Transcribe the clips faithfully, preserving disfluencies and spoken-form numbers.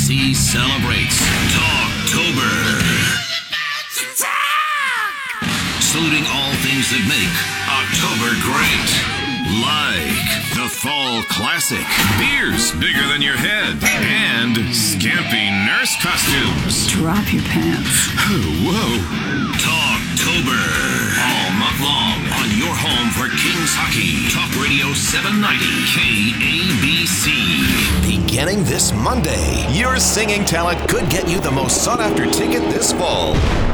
C celebrates Talktober. Saluting all things that make October great. Like the fall classic, beers bigger than your head, and skimpy nurse costumes. Drop your pants. Whoa. Talktober. All month long on your home for Kings Hockey. Talk Radio seven ninety K A B C. Beginning this Monday, your singing talent could get you the most sought-after ticket this fall.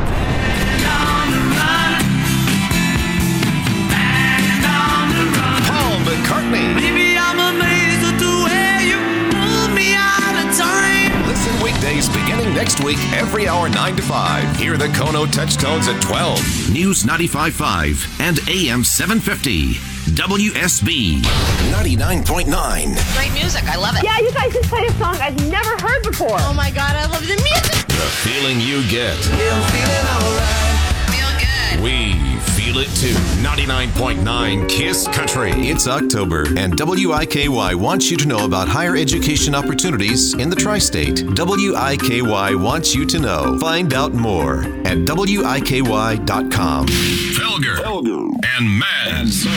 Paul McCartney. Baby, I'm amazed at the way you pull me out of time. Listen weekdays beginning next week, every hour nine to five. Hear the Kono Touchtones at twelve. News ninety-five point five and A M seven fifty. W S B. ninety-nine point nine. Great music. I love it. Yeah, you guys just played a song I've never heard before. Oh my God, I love the music. The feeling you get. You're feeling alright. Feel good. We feel it too. ninety-nine point nine Kiss Country. It's October, and W I K Y wants you to know about higher education opportunities in the tri-state. W I K Y wants you to know. Find out more at W I K Y dot com. Felger. Felger. And Mads.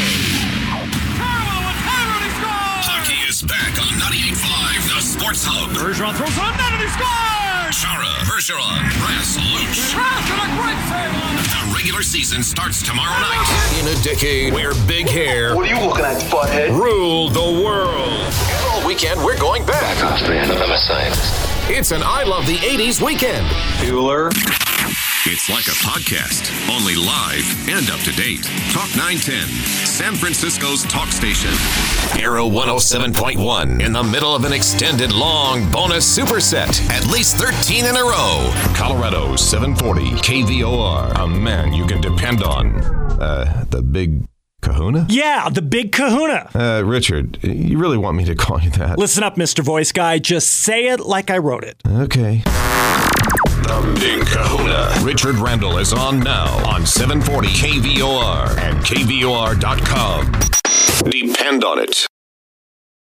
Hockey is back on ninety-eight point five, the Sports Hub. Bergeron throws on net and he scores! Chara, Bergeron, Brass, Luch. Trask and a great save on it! The regular season starts tomorrow night. In a decade where big hair What are you looking at, butthead? ruled the world. And all weekend, we're going back. Off, man. I'm a scientist. It's an I Love the eighties weekend. Bueller. It's like a podcast, only live and up to date. Talk nine ten, San Francisco's talk station. Arrow one oh seven point one in the middle of an extended long bonus superset. At least thirteen in a row. Colorado seven forty K V O R. A man you can depend on. Uh, the big kahuna? Yeah, the big kahuna. Uh, Richard, you really want me to call you that? Listen up, Mister Voice Guy. Just say it like I wrote it. Okay. The Big Kahuna. Richard Randall is on now on seven forty K V O R and K V O R dot com. Depend on it.